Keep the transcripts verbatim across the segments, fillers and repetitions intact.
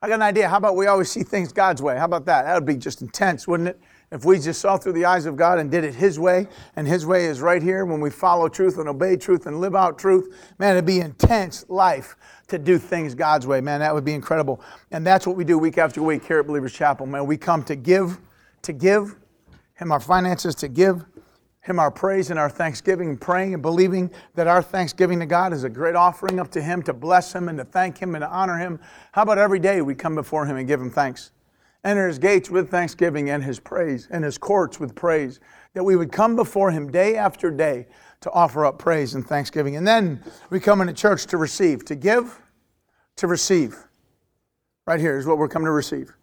I got an idea. How about we always see things God's way? How about that? That would be just intense, wouldn't it? If we just saw through the eyes of God and did it His way, and His way is right here when we follow truth and obey truth and live out truth, man, it'd be intense life to do things God's way. Man, that would be incredible. And that's what we do week after week here at Believers Chapel. Man, we come to give, to give Him our finances, to give Him our praise and our thanksgiving, and praying and believing that our thanksgiving to God is a great offering up to Him, to bless Him and to thank Him and to honor Him. How about every day we come before Him and give Him thanks? Enter His gates with thanksgiving and His praise, and His courts with praise. That we would come before Him day after day to offer up praise and thanksgiving. And then we come into church to receive, to give, to receive. Right here is what we're coming to receive.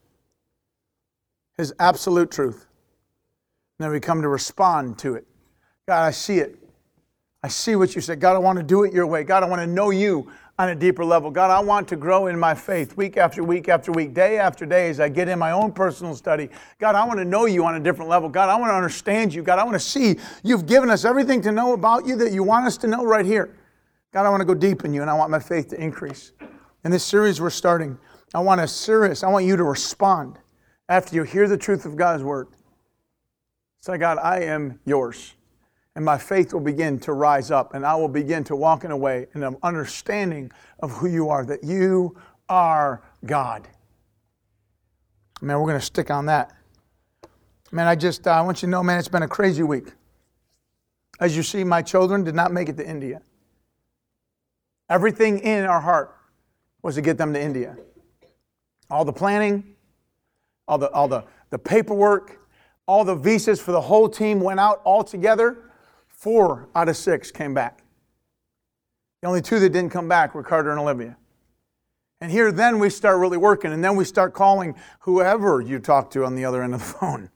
His absolute truth. And then we come to respond to it. God, I see it. I see what you said. God, I want to do it your way. God, I want to know you on a deeper level. God, I want to grow in my faith week after week after week, day after day as I get in my own personal study. God, I want to know you on a different level. God, I want to understand you. God, I want to see you've given us everything to know about you that you want us to know right here. God, I want to go deep in you, and I want my faith to increase. In this series we're starting, I want a serious, I want you to respond after you hear the truth of God's word. Say, God, I am yours. And my faith will begin to rise up, and I will begin to walk in a way in an understanding of who you are, that you are God. Man, we're going to stick on that. Man, I just, uh, I want you to know, man, it's been a crazy week. As you see, my children did not make it to India. Everything in our heart was to get them to India. All the planning, all the, all the, the paperwork, all the visas for the whole team went out all together. Four out of six came back. The only two that didn't come back were Carter and Olivia. And here then we start really working, and then we start calling whoever you talk to on the other end of the phone.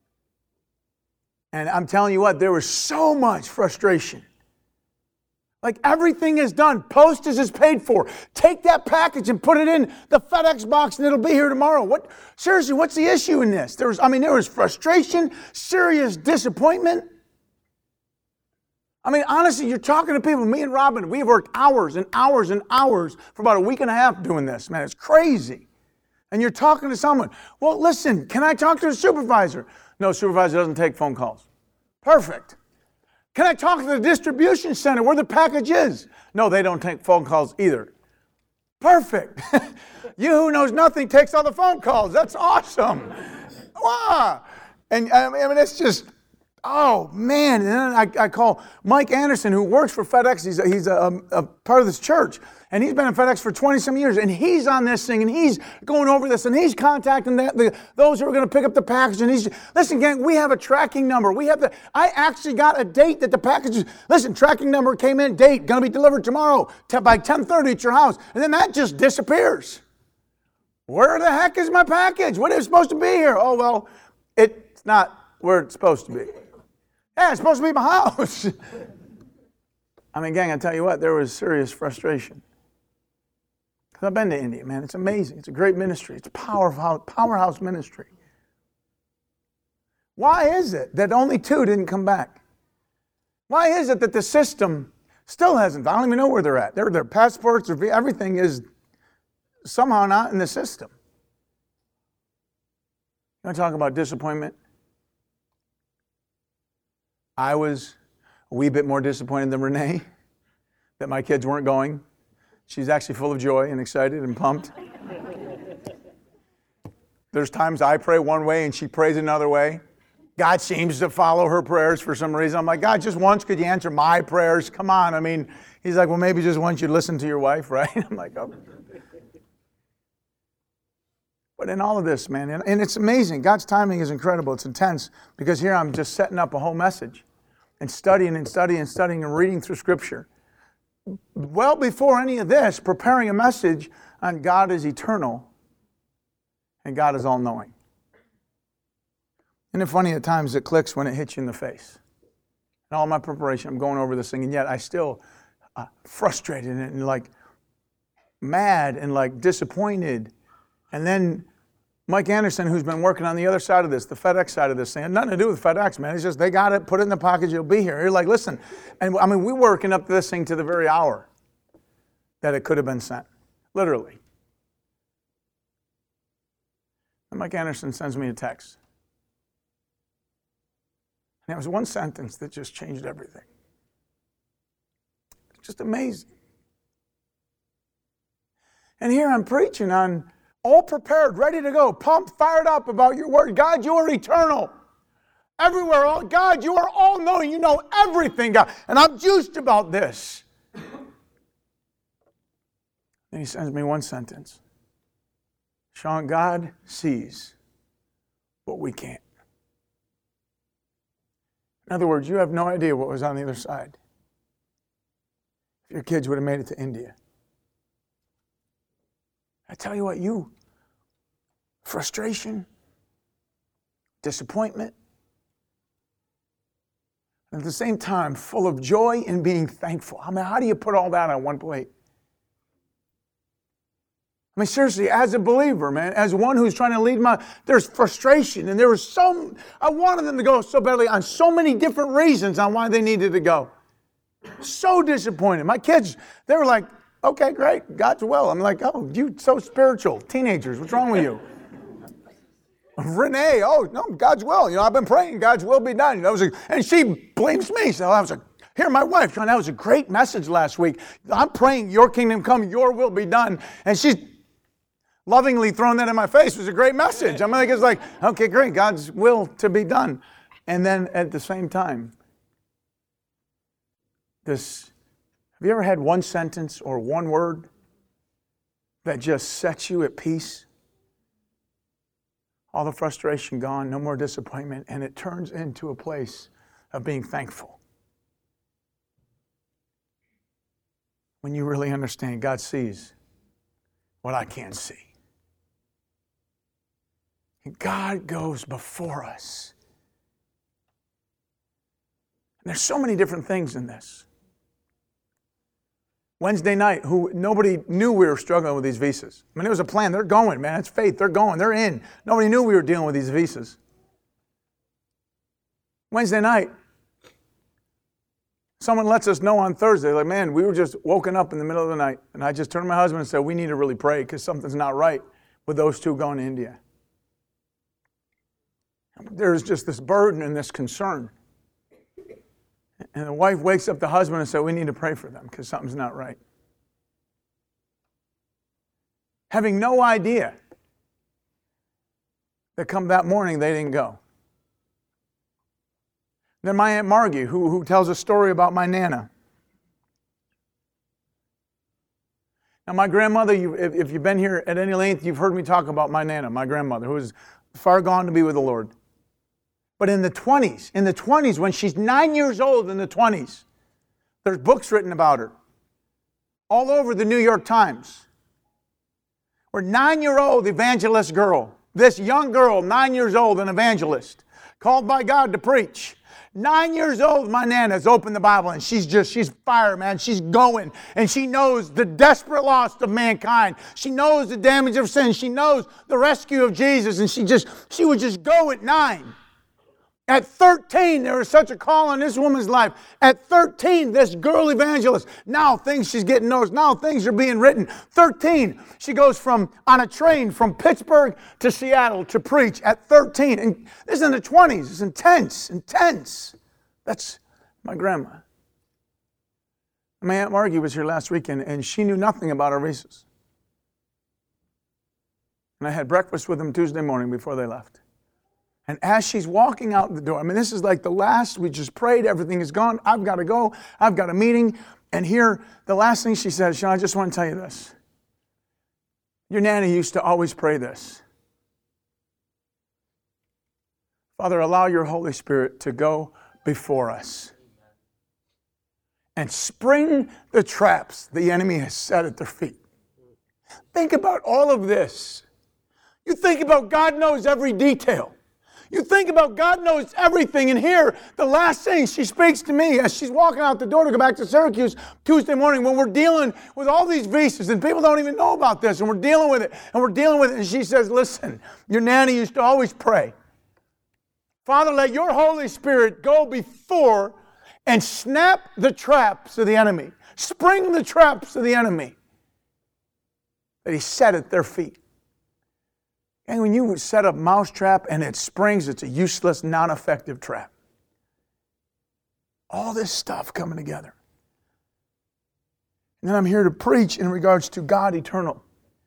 And I'm telling you what, there was so much frustration. Like everything is done. Postage is paid for. Take that package and put it in the FedEx box and it'll be here tomorrow. What? Seriously, what's the issue in this? There was, I mean, there was frustration, serious disappointment. I mean, honestly, you're talking to people. Me and Robin, we've worked hours and hours and hours for about a week and a half doing this. Man, it's crazy. And you're talking to someone. Well, listen, can I talk to the supervisor? No, supervisor doesn't take phone calls. Perfect. Can I talk to the distribution center where the package is? No, they don't take phone calls either. Perfect. You who knows nothing takes all the phone calls. That's awesome. Wow. And I mean, it's just... Oh, man. And then I, I call Mike Anderson, who works for FedEx. He's, a, he's a, a part of this church. And he's been in FedEx for twenty-some years. And he's on this thing. And he's going over this. And he's contacting the, the, those who are going to pick up the package. And he's, listen, gang, we have a tracking number. We have the, I actually got a date that the package is, listen, tracking number came in, date, going to be delivered tomorrow by ten thirty at your house. And then that just disappears. Where the heck is my package? What is it supposed to be here? Oh, well, it's not where it's supposed to be. Yeah, it's supposed to be my house. I mean, gang, I tell you what, there was serious frustration. Because I've been to India, man. It's amazing. It's a great ministry. It's a powerhouse, powerhouse ministry. Why is it that only two didn't come back? Why is it that the system still hasn't? I don't even know where they're at. Their, their passports, or everything is somehow not in the system. You want to talk about disappointment? I was a wee bit more disappointed than Renee that my kids weren't going. She's actually full of joy and excited and pumped. There's times I pray one way and she prays another way. God seems to follow her prayers for some reason. I'm like, God, just once could you answer my prayers? Come on. I mean, he's like, well, maybe just once you'd listen to your wife, right? I'm like, oh. But in all of this, man, and it's amazing. God's timing is incredible. It's intense because here I'm just setting up a whole message and studying and studying and studying and reading through Scripture. Well before any of this, preparing a message on God is eternal and God is all-knowing. Isn't it funny at times it clicks when it hits you in the face? And all my preparation, I'm going over this thing, and yet I still uh, frustrated and, and like mad and like disappointed. And then Mike Anderson, who's been working on the other side of this, the FedEx side of this thing, had nothing to do with FedEx, man. It's just they got it, put it in the package, it'll be here. You're like, listen, and I mean, we're working up this thing to the very hour that it could have been sent, literally. And Mike Anderson sends me a text. And it was one sentence that just changed everything. It's just amazing. And here I'm preaching on all prepared, ready to go, pumped, fired up about your word. God, you are eternal. Everywhere, all, God, you are all-knowing. You know everything, God. And I'm juiced about this. And he sends me one sentence. Sean, God sees what we can't. In other words, you have no idea what was on the other side. If your kids would have made it to India. I tell you what, you, frustration, disappointment, and at the same time, full of joy and being thankful. I mean, how do you put all that on one plate? I mean, seriously, as a believer, man, as one who's trying to lead my, there's frustration. And there was so, I wanted them to go so badly on so many different reasons on why they needed to go. So disappointed. My kids, they were like, okay, great, God's will. I'm like, oh, you so spiritual. Teenagers, what's wrong with you? Renee, oh, no, God's will. You know, I've been praying, God's will be done. You know, it was a, and she blames me. So I was like, here, my wife, John, that was a great message last week. I'm praying your kingdom come, your will be done. And she's lovingly throwing that in my face. It was a great message. I'm like, it's like, okay, great, God's will to be done. And then at the same time, this, have you ever had one sentence or one word that just sets you at peace? All the frustration gone, no more disappointment, and it turns into a place of being thankful. When you really understand God sees what I can't see. And God goes before us. And there's so many different things in this. Wednesday night, who nobody knew we were struggling with these visas. I mean, it was a plan. They're going, man. It's faith. They're going. They're in. Nobody knew we were dealing with these visas. Wednesday night, someone lets us know on Thursday, like, man, we were just woken up in the middle of the night. And I just turned to my husband and said, we need to really pray because something's not right with those two going to India. There's just this burden and this concern. And the wife wakes up the husband and says, we need to pray for them because something's not right. Having no idea that come that morning they didn't go. Then my Aunt Margie, who, who tells a story about my Nana. Now my grandmother, you, if, if you've been here at any length, you've heard me talk about my Nana, my grandmother, who is far gone to be with the Lord. But in the twenties, in the twenties, when she's nine years old in the twenties, there's books written about her. All over the New York Times. Where nine-year-old evangelist girl, this young girl, nine years old, an evangelist, called by God to preach. Nine years old, my Nana's opened the Bible and she's just, she's fire, man. She's going and she knows the desperate loss of mankind. She knows the damage of sin. She knows the rescue of Jesus and she just, she would just go at nine. At thirteen, there was such a call on this woman's life. At thirteen, this girl evangelist, now things she's getting noticed. Now things are being written. thirteen, she goes from on a train from Pittsburgh to Seattle to preach at thirteen. And this is in the twenties. It's intense, intense. That's my grandma. My Aunt Margie was here last weekend, and she knew nothing about our visas. And I had breakfast with them Tuesday morning before they left. And as she's walking out the door, I mean, this is like the last, we just prayed, everything is gone. I've got to go. I've got a meeting. And here, the last thing she says, Sean, I just want to tell you this. Your Nana used to always pray this. Father, allow your Holy Spirit to go before us and spring the traps the enemy has set at their feet. Think about all of this. You think about God knows every detail. You think about God knows everything. And here, the last thing she speaks to me as she's walking out the door to go back to Syracuse Tuesday morning when we're dealing with all these visas and people don't even know about this and we're dealing with it and we're dealing with it. And she says, listen, your Nana used to always pray. Father, let your Holy Spirit go before and snap the traps of the enemy. Spring the traps of the enemy that he set at their feet. And when you set a mousetrap and it springs, it's a useless, non-effective trap. All this stuff coming together. And then I'm here to preach in regards to God eternal.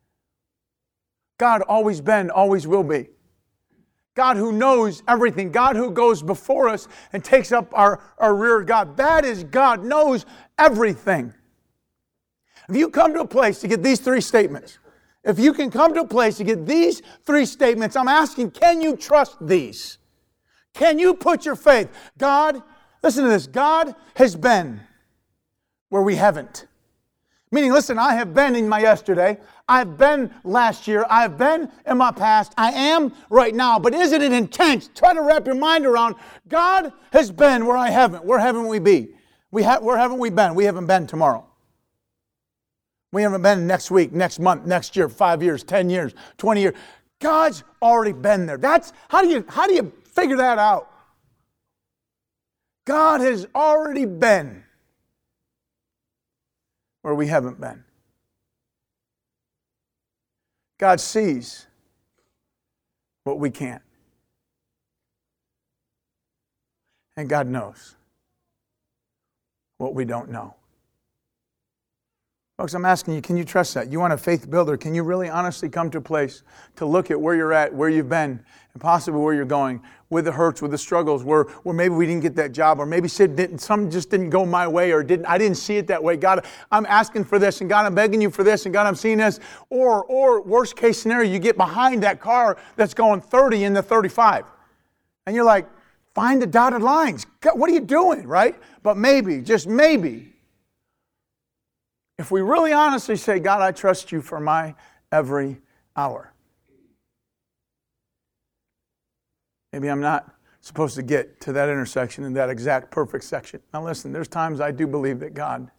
God always been, always will be. God who knows everything. God who goes before us and takes up our, our rear guard. That is God, knows everything. If you come to a place to get these three statements, if you can come to a place to get these three statements, I'm asking, can you trust these? Can you put your faith? God, listen to this, God has been where we haven't. Meaning, listen, I have been in my yesterday. I've been last year. I've been in my past. I am right now. But isn't it intense? Try to wrap your mind around, God has been where I haven't. Where haven't we be? We ha- where haven't we been? We haven't been tomorrow. We haven't been next week, next month, next year, five years, ten years, twenty years. God's already been there. That's how do you how do you figure that out? God has already been where we haven't been. God sees what we can't. And God knows what we don't know. Folks, I'm asking you, can you trust that? You want a faith builder? Can you really honestly come to a place to look at where you're at, where you've been, and possibly where you're going, with the hurts, with the struggles, where, where maybe we didn't get that job, or maybe didn't, something just didn't go my way, or didn't I didn't see it that way. God, I'm asking for this, and God, I'm begging you for this, and God, I'm seeing this. Or, or worst case scenario, you get behind that car that's going thirty into thirty-five. And you're like, find the dotted lines. God, what are you doing, right? But maybe, just maybe, if we really honestly say, God, I trust you for my every hour. Maybe I'm not supposed to get to that intersection in that exact perfect section. Now listen, there's times I do believe that God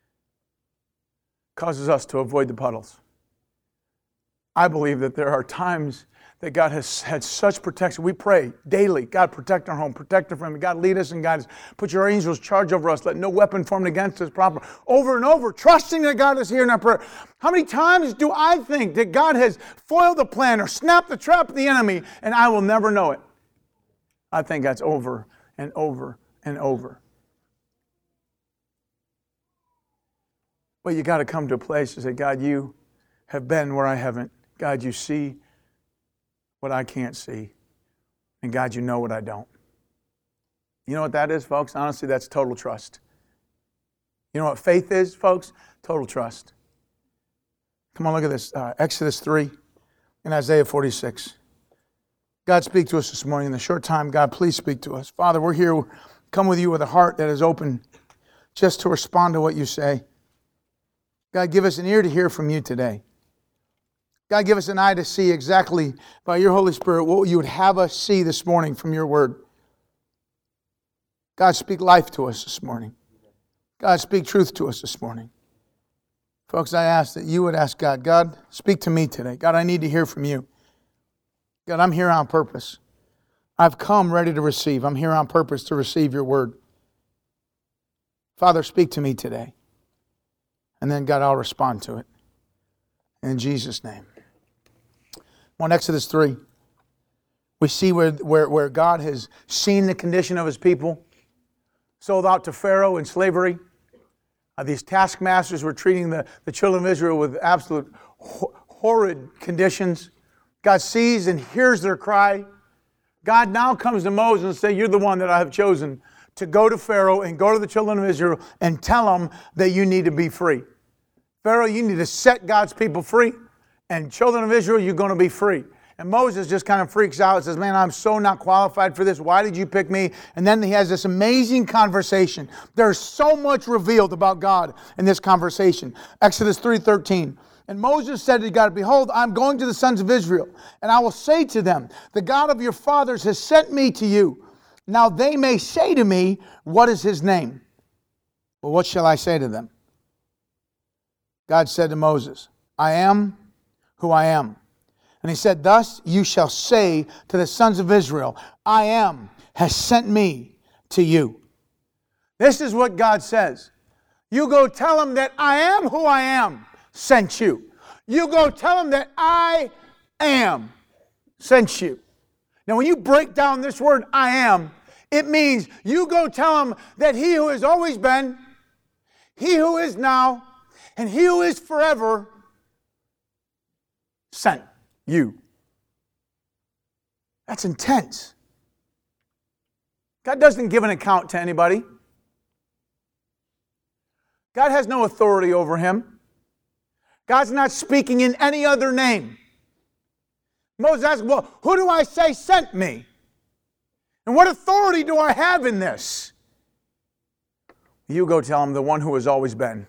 causes us to avoid the puddles. I believe that there are times that God has had such protection. We pray daily, God, protect our home, protect our family. God, lead us and guide us. Put your angels charge over us. Let no weapon formed against us prosper. Over and over, trusting that God is here in our prayer. How many times do I think that God has foiled the plan or snapped the trap of the enemy and I will never know it? I think that's over and over and over. Well, you got to come to a place to say, God, you have been where I haven't. God, you see what I can't see. And God, you know what I don't. You know what that is, folks? Honestly, that's total trust. You know what faith is, folks? Total trust. Come on, look at this. Uh, Exodus three and Isaiah forty-six. God, speak to us this morning. In the short time, God, please speak to us. Father, we're here. Come with you with a heart that is open just to respond to what you say. God, give us an ear to hear from you today. God, give us an eye to see exactly by your Holy Spirit what you would have us see this morning from your word. God, speak life to us this morning. God, speak truth to us this morning. Folks, I ask that you would ask God, God, speak to me today. God, I need to hear from you. God, I'm here on purpose. I've come ready to receive. I'm here on purpose to receive your word. Father, speak to me today. And then, God, I'll respond to it. In Jesus' name. On Exodus three, we see where, where, where God has seen the condition of his people, sold out to Pharaoh in slavery. Uh, these taskmasters were treating the, the children of Israel with absolute ho- horrid conditions. God sees and hears their cry. God now comes to Moses and says, you're the one that I have chosen to go to Pharaoh and go to the children of Israel and tell them that you need to be free. Pharaoh, you need to set God's people free. And children of Israel, you're going to be free. And Moses just kind of freaks out and says, man, I'm so not qualified for this. Why did you pick me? And then he has this amazing conversation. There's so much revealed about God in this conversation. Exodus three thirteen. And Moses said to God, behold, I'm going to the sons of Israel, and I will say to them, the God of your fathers has sent me to you. Now they may say to me, what is his name? Well, what shall I say to them? God said to Moses, I am who I am. And he said, thus you shall say to the sons of Israel, I am has sent me to you. This is what God says. You go tell them that I am who I am sent you. You go tell them that I am sent you. Now, when you break down this word, I am, it means you go tell him that he who has always been, he who is now, and he who is forever sent you. That's intense. God doesn't give an account to anybody. God has no authority over him. God's not speaking in any other name. Moses asked, well, who do I say sent me? And what authority do I have in this? You go tell him the one who has always been.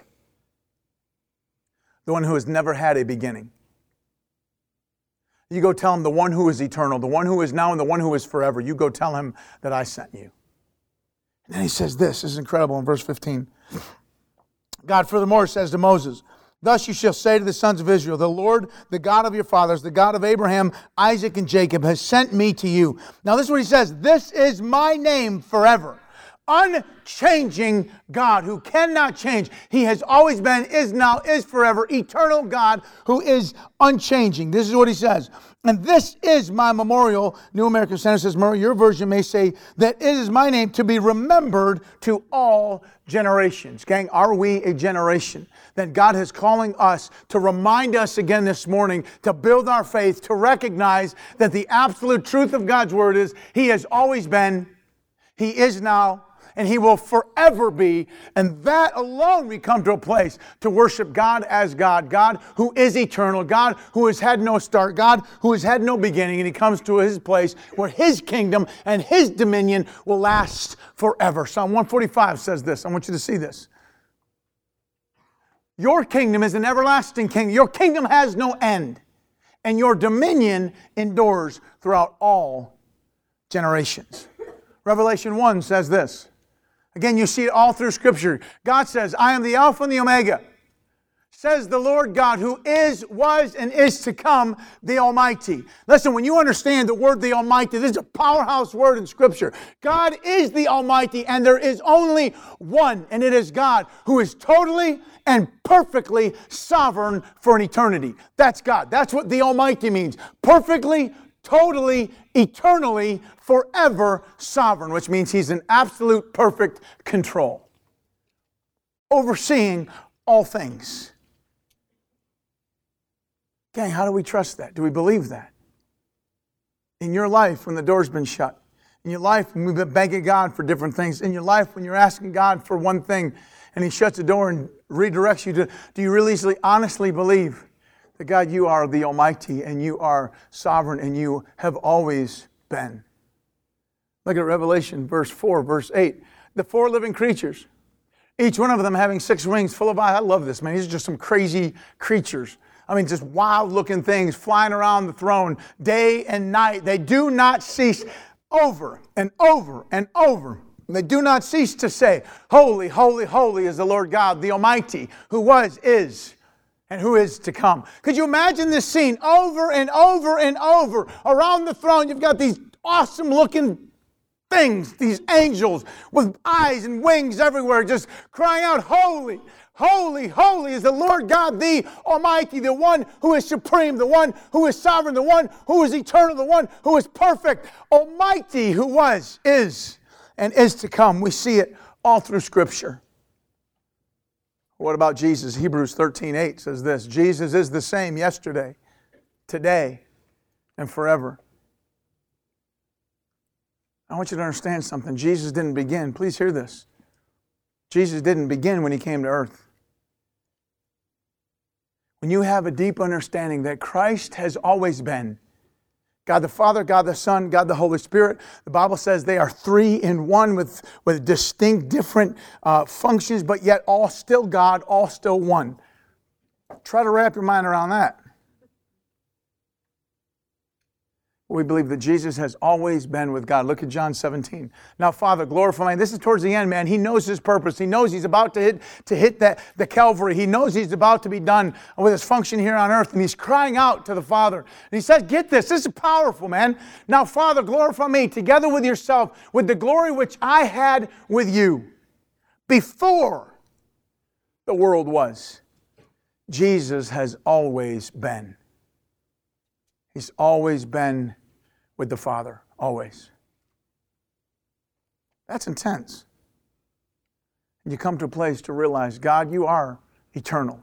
The one who has never had a beginning. You go tell him the one who is eternal, the one who is now and the one who is forever. You go tell him that I sent you. And then he says this, this is incredible in verse fifteen. God furthermore says to Moses, thus you shall say to the sons of Israel, the Lord, the God of your fathers, the God of Abraham, Isaac, and Jacob, has sent me to you. Now this is what he says, this is my name forever. Unchanging God who cannot change. He has always been, is now, is forever. Eternal God who is unchanging. This is what he says. And this is my memorial. New American Standard says, your version may say that it is my name to be remembered to all generations. Gang, are we a generation that God is calling us to remind us again this morning, to build our faith, to recognize that the absolute truth of God's word is He has always been, He is now, and He will forever be. And that alone we come to a place to worship God as God. God who is eternal. God who has had no start. God who has had no beginning. And He comes to His place where His kingdom and His dominion will last forever. Psalm one forty-five says this. I want you to see this. Your kingdom is an everlasting kingdom. Your kingdom has no end. And your dominion endures throughout all generations. Revelation one says this. Again, you see it all through Scripture. God says, I am the Alpha and the Omega. Says the Lord God who is, was, and is to come, the Almighty. Listen, when you understand the word the Almighty, this is a powerhouse word in Scripture. God is the Almighty, and there is only one, and it is God who is totally and perfectly sovereign for an eternity. That's God. That's what the Almighty means. Perfectly, totally, eternally, forever sovereign, which means He's in absolute perfect control, overseeing all things. Okay, how do we trust that? Do we believe that? In your life, when the door's been shut, in your life, when we've been begging God for different things, in your life, when you're asking God for one thing and He shuts the door and redirects you to, do you really honestly believe that God, you are the Almighty and you are sovereign and you have always been? Look at Revelation verse four, verse eight. The four living creatures, each one of them having six wings full of eyes. I love this, man. These are just some crazy creatures. I mean, just wild looking things flying around the throne day and night. They do not cease over and over and over. They do not cease to say, holy, holy, holy is the Lord God, the Almighty, who was, is, and who is to come. Could you imagine this scene over and over and over? Around the throne, you've got these awesome looking things, these angels with eyes and wings everywhere, just crying out, holy, holy, holy is the Lord God, the Almighty, the one who is supreme, the one who is sovereign, the one who is eternal, the one who is perfect, Almighty, who was, is, and is to come. We see it all through Scripture. What about Jesus? Hebrews thirteen eight says this, Jesus is the same yesterday, today, and forever. I want you to understand something. Jesus didn't begin. Please hear this. Jesus didn't begin when He came to earth. When you have a deep understanding that Christ has always been, God the Father, God the Son, God the Holy Spirit, the Bible says they are three in one with, with distinct different uh, functions, but yet all still God, all still one. Try to wrap your mind around that. We believe that Jesus has always been with God. Look at John seventeen. Now, Father, glorify me. This is towards the end, man. He knows His purpose. He knows He's about to hit to hit that the Calvary. He knows He's about to be done with His function here on earth. And He's crying out to the Father. And He says, get this. This is powerful, man. Now, Father, glorify me together with yourself with the glory which I had with you before the world was. Jesus has always been. He's always been with the Father, always. That's intense. And you come to a place to realize, God, you are eternal.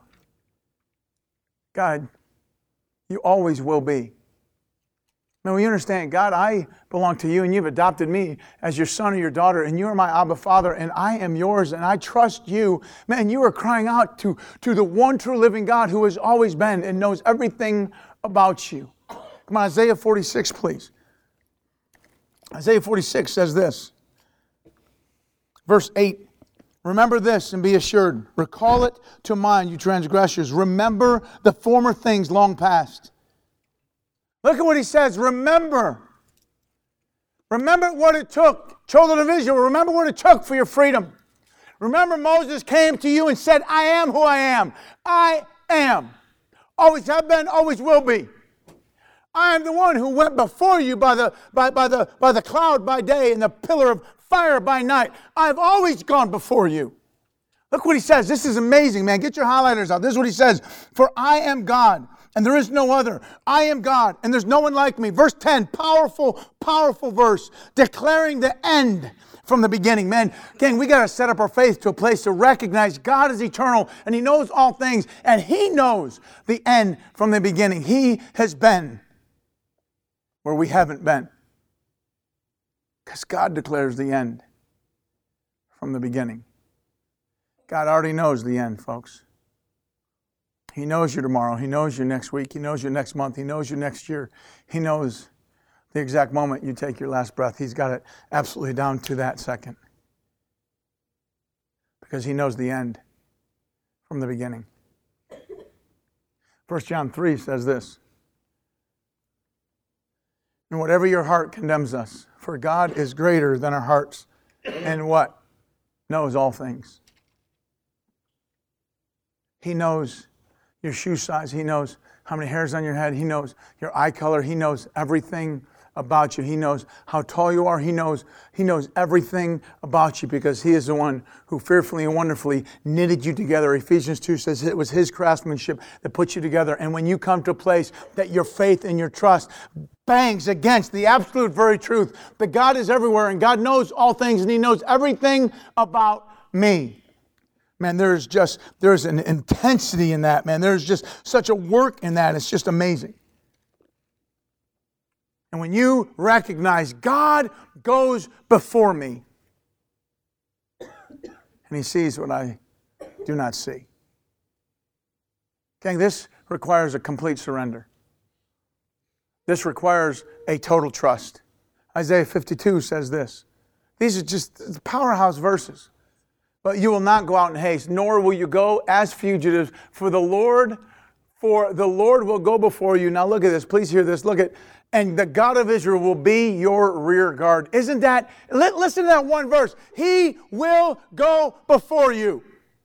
God, you always will be. Now, we understand, God, I belong to you, and you've adopted me as your son or your daughter, and you are my Abba Father, and I am yours, and I trust you. Man, you are crying out to, to the one true living God who has always been and knows everything about you. Come on, Isaiah forty-six, please. Isaiah forty-six says this. Verse eight. Remember this and be assured. Recall it to mind, you transgressors. Remember the former things long past. Look at what he says. Remember. Remember what it took. Children of Israel, remember what it took for your freedom. Remember Moses came to you and said, I am who I am. I am. Always have been, always will be. I am the one who went before you by the, by, by the, by the cloud by day and the pillar of fire by night. I've always gone before you. Look what he says. This is amazing, man. Get your highlighters out. This is what he says. For I am God, and there is no other. I am God, and there's no one like me. Verse ten, powerful, powerful verse, declaring the end from the beginning. Man, gang, we got to set up our faith to a place to recognize God is eternal, and He knows all things, and He knows the end from the beginning. He has been where we haven't been. Because God declares the end from the beginning. God already knows the end, folks. He knows your tomorrow. He knows your next week. He knows your next month. He knows your next year. He knows the exact moment you take your last breath. He's got it absolutely down to that second. Because He knows the end from the beginning. First John three says this. And whatever your heart condemns us, for God is greater than our hearts, and what? Knows all things. He knows your shoe size. He knows how many hairs on your head. He knows your eye color. He knows everything about you. He knows how tall you are. He knows, he knows everything about you because He is the one who fearfully and wonderfully knitted you together. Ephesians two says it was His craftsmanship that put you together. And when you come to a place that your faith and your trust bangs against the absolute very truth that God is everywhere and God knows all things and He knows everything about me. Man, there's just, there's an intensity in that, man. There's just such a work in that. It's just amazing. And when you recognize God goes before me and He sees what I do not see. Gang, this requires a complete surrender. This requires a total trust. Isaiah fifty-two says this. These are just powerhouse verses. But you will not go out in haste, nor will you go as fugitives, for the Lord, for the Lord will go before you. Now look at this. Please hear this. Look at, and the God of Israel will be your rear guard. Isn't that, listen to that one verse. He will go before you.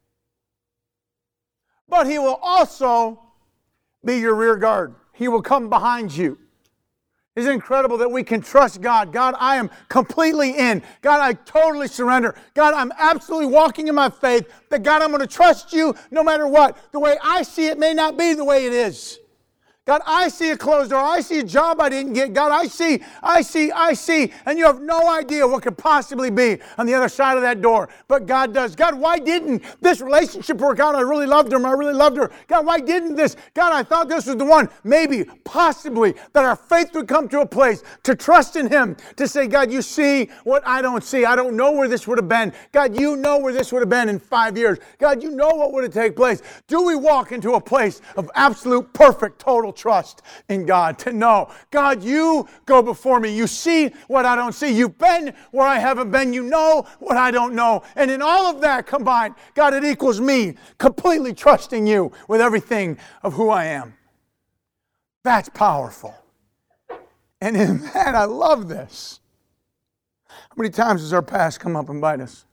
But He will also be your rear guard. He will come behind you. It's incredible that we can trust God. God, I am completely in. God, I totally surrender. God, I'm absolutely walking in my faith. That God, I'm going to trust you no matter what. The way I see it may not be the way it is. God, I see a closed door. I see a job I didn't get. God, I see, I see, I see. And you have no idea what could possibly be on the other side of that door. But God does. God, why didn't this relationship work out? I really loved him. I really loved her. God, why didn't this? God, I thought this was the one. Maybe, possibly, that our faith would come to a place to trust in Him. To say, God, you see what I don't see. I don't know where this would have been. God, you know where this would have been in five years. God, you know what would have taken place. Do we walk into a place of absolute, perfect, total trust in God to know, God, you go before me. You see what I don't see. You've been where I haven't been. You know what I don't know. And in all of that combined, God, it equals me completely trusting you with everything of who I am. That's powerful. And in that, I love this. How many times does our past come up and bite us?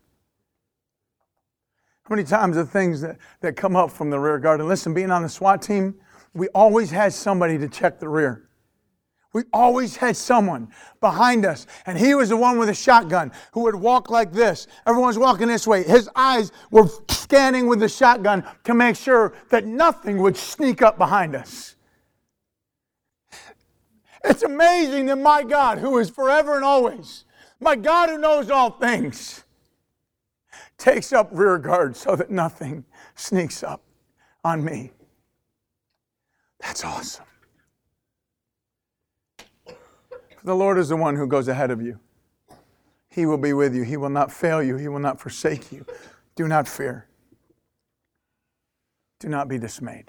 How many times the things that, that come up from the rear guard? And listen, being on the SWAT team, we always had somebody to check the rear. We always had someone behind us. And he was the one with a shotgun who would walk like this. Everyone's walking this way. His eyes were scanning with the shotgun to make sure that nothing would sneak up behind us. It's amazing that my God, who is forever and always, my God who knows all things, takes up rear guard so that nothing sneaks up on me. That's awesome. The Lord is the one who goes ahead of you. He will be with you. He will not fail you. He will not forsake you. Do not fear. Do not be dismayed.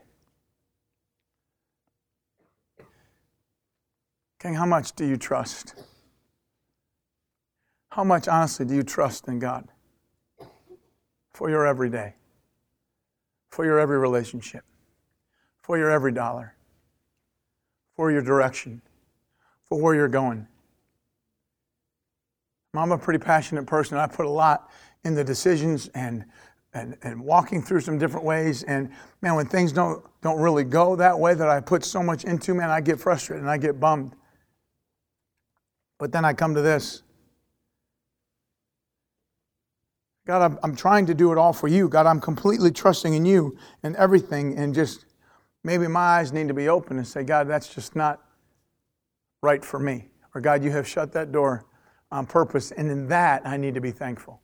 King, how much do you trust? How much, honestly, do you trust in God for your everyday, for your every relationship, for your every dollar, for your direction, for where you're going? I'm a pretty passionate person. I put a lot in the decisions and and and walking through some different ways. And man, when things don't don't really go that way that I put so much into, man, I get frustrated and I get bummed. But then I come to this. God, I'm, I'm trying to do it all for you. God, I'm completely trusting in you and everything. And just maybe my eyes need to be open and say, God, that's just not right for me. Or God, you have shut that door on purpose, and in that I need to be thankful.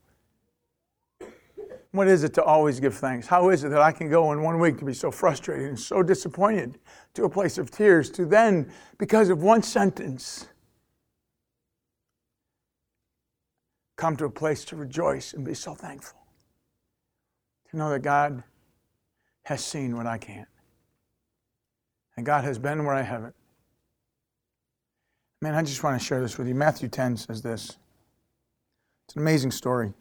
What is it to always give thanks? How is it that I can go in one week to be so frustrated and so disappointed to a place of tears, to then, because of one sentence, come to a place to rejoice and be so thankful? To know that God has seen what I can't. And God has been where I haven't. Man, I just want to share this with you. Matthew ten says this. It's an amazing story.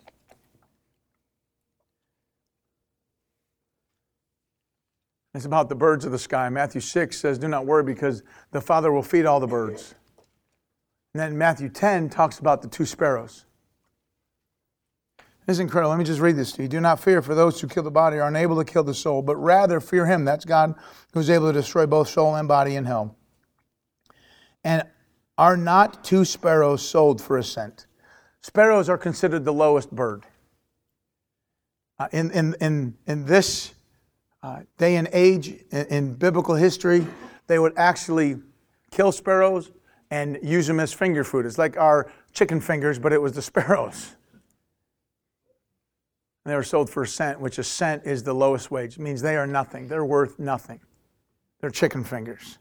It's about the birds of the sky. Matthew six says, do not worry because the Father will feed all the birds. And then Matthew ten talks about the two sparrows. This is incredible. Let me just read this to you. Do not fear, for those who kill the body are unable to kill the soul, but rather fear him, that's God, who's able to destroy both soul and body in hell. And are not two sparrows sold for a cent? Sparrows are considered the lowest bird. Uh, in, in, in, in this uh, day and age, in, in biblical history, they would actually kill sparrows and use them as finger food. It's like our chicken fingers, but it was the sparrows. And they were sold for a cent, which a cent is the lowest wage. It means they are nothing. They're worth nothing. They're chicken fingers.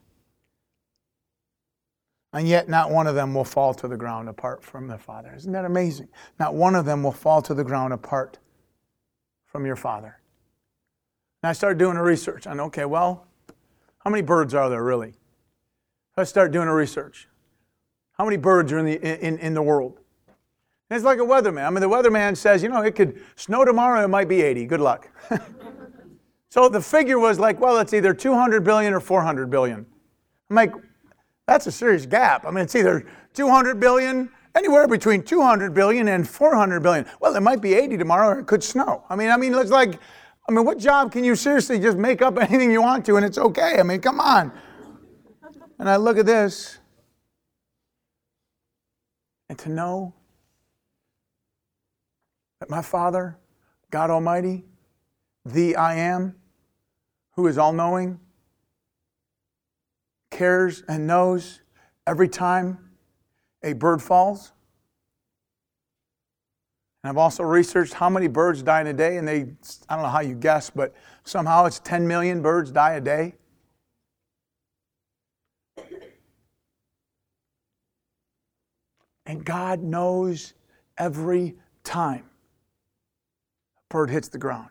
And yet not one of them will fall to the ground apart from the Father. Isn't that amazing? Not one of them will fall to the ground apart from your Father. And I started doing a research on, okay, well, how many birds are there really? I started doing a research. How many birds are in the, in, in the world? And it's like a weatherman. I mean, the weatherman says, you know, it could snow tomorrow, it might be eighty. Good luck. So the figure was like, well, it's either two hundred billion or four hundred billion. I'm like, that's a serious gap. I mean, it's either two hundred billion, anywhere between two hundred billion and four hundred billion. Well, it might be eighty tomorrow, or it could snow. I mean, I mean, it's like, I mean, what job can you seriously just make up anything you want to and it's okay? I mean, come on. And I look at this, and to know that my Father, God Almighty, the I Am, who is all-knowing, cares and knows every time a bird falls. And I've also researched how many birds die in a day, and they, I don't know how you guess, but somehow it's ten million birds die a day. And God knows every time a bird hits the ground.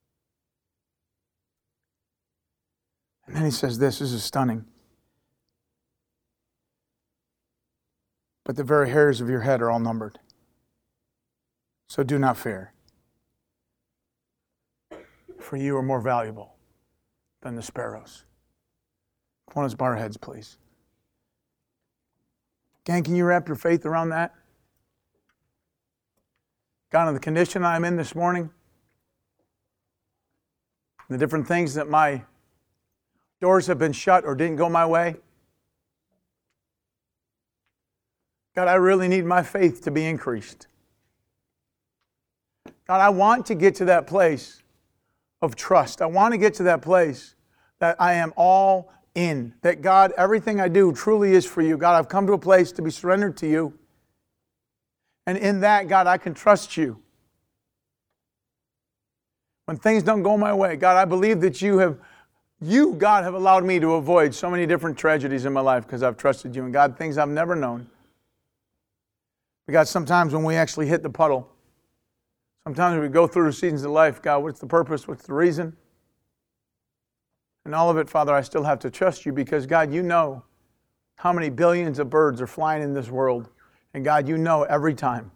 And then he says this, this is stunning. But the very hairs of your head are all numbered. So do not fear. For you are more valuable than the sparrows. Come on, let's bow our heads, please. Gang, can you wrap your faith around that? God, in the condition I'm in this morning, the different things that my doors have been shut or didn't go my way, God, I really need my faith to be increased. God, I want to get to that place of trust. I want to get to that place that I am all in. That God, everything I do truly is for you. God, I've come to a place to be surrendered to you. And in that, God, I can trust you. When things don't go my way, God, I believe that you have, you, God, have allowed me to avoid so many different tragedies in my life because I've trusted you. And God, things I've never known. But God, sometimes when we actually hit the puddle, sometimes we go through the seasons of life, God, what's the purpose? What's the reason? And all of it, Father, I still have to trust you because, God, you know how many billions of birds are flying in this world. And, God, you know every time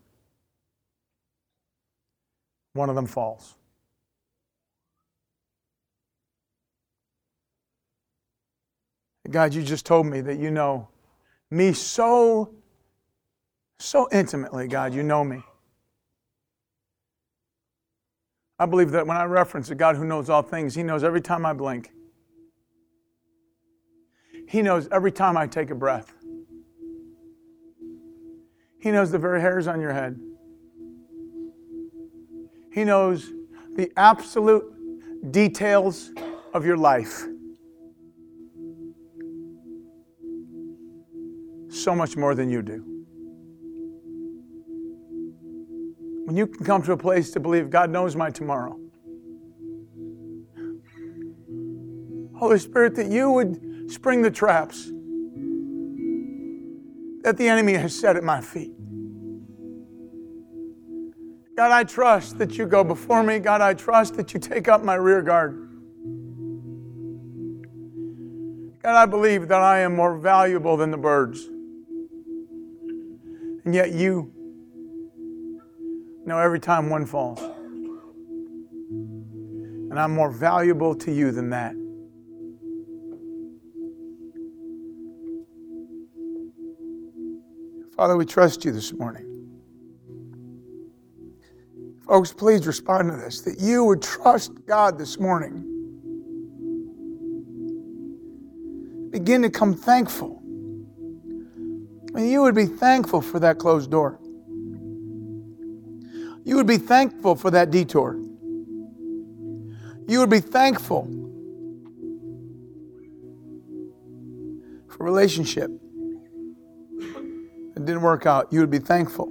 one of them falls. God, you just told me that you know me so, so intimately, God, you know me. I believe that when I reference a God who knows all things, He knows every time I blink. He knows every time I take a breath. He knows the very hairs on your head. He knows the absolute details of your life. So much more than you do. When you can come to a place to believe God knows my tomorrow. Holy Spirit, that you would spring the traps that the enemy has set at my feet. God, I trust that you go before me. God, I trust that you take up my rear guard. God, I believe that I am more valuable than the birds. And yet you know every time one falls. And I'm more valuable to you than that. Father, we trust you this morning. Folks, please respond to this, that you would trust God this morning. Begin to come thankful. And you would be thankful for that closed door. You would be thankful for that detour. You would be thankful for a relationship that didn't work out. You would be thankful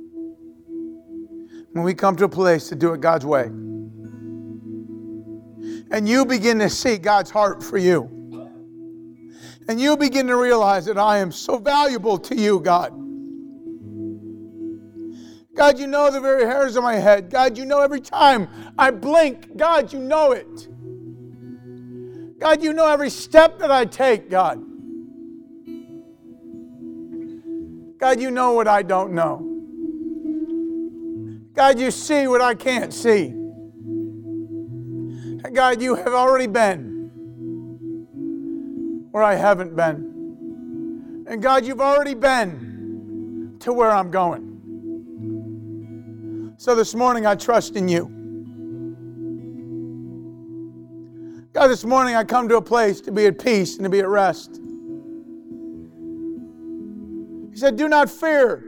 when we come to a place to do it God's way. And you begin to see God's heart for you. And you begin to realize that I am so valuable to you, God. God, you know the very hairs of my head. God, you know every time I blink. God, you know it. God, you know every step that I take, God. God, you know what I don't know. God, you see what I can't see. And God, you have already been where I haven't been. And God, you've already been to where I'm going. So this morning I trust in you. God, this morning I come to a place to be at peace and to be at rest. He said, do not fear,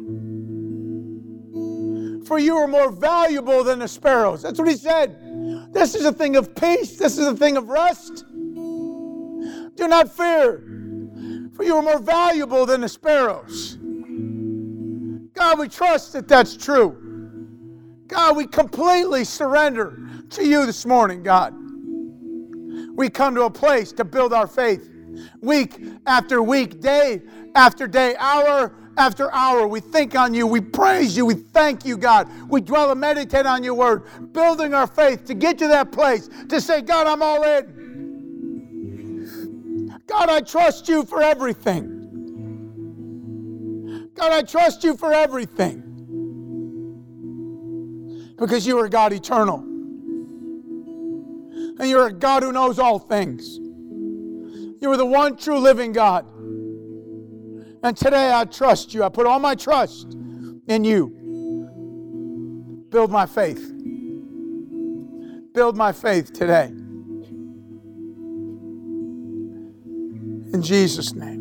for you are more valuable than the sparrows. That's what he said. This is a thing of peace. This is a thing of rest. Do not fear, for you are more valuable than the sparrows. God, we trust that that's true. God, we completely surrender to you this morning, God. We come to a place to build our faith week after week, day after day, hour after hour. We think on you. We praise you. We thank you, God. We dwell and meditate on your word, building our faith to get to that place to say, God, I'm all in. God, I trust you for everything. God, I trust you for everything. Because you are God eternal. And you're a God who knows all things. You are the one true living God. And today I trust you. I put all my trust in you. Build my faith. Build my faith today. In Jesus' name.